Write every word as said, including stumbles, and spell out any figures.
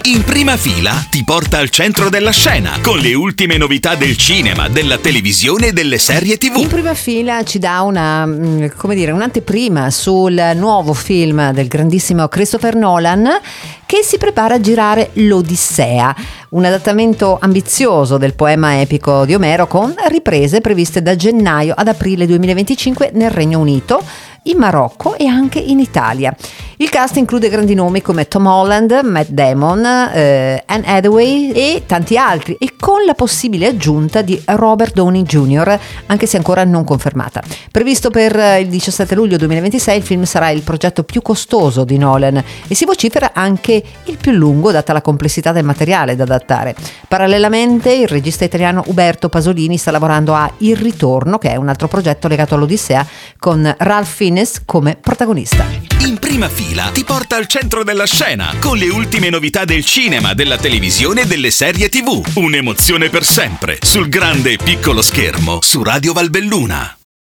In prima fila ti porta al centro della scena con le ultime novità del cinema, della televisione e delle serie tivù. In prima fila ci dà una, come dire, un'anteprima sul nuovo film del grandissimo Christopher Nolan, che si prepara a girare l'Odissea, un adattamento ambizioso del poema epico di Omero, con riprese previste da gennaio ad aprile duemilaventicinque nel Regno Unito, in Marocco e anche in Italia. Il cast include grandi nomi come Tom Holland, Matt Damon, eh, Anne Hathaway e tanti altri, e con la possibile aggiunta di Robert Downey junior, anche se ancora non confermata. Previsto per il diciassette luglio duemilaventisei, il film sarà il progetto più costoso di Nolan e si vocifera anche il più lungo, data la complessità del materiale da adattare. Parallelamente, il regista italiano Uberto Pasolini sta lavorando a Il Ritorno, che è un altro progetto legato all'Odissea, con Ralph Fiennes come protagonista. In prima fila ti porta al centro della scena con le ultime novità del cinema, della televisione e delle serie tivù. Un'emozione per sempre sul grande e piccolo schermo su Radio Valbelluna.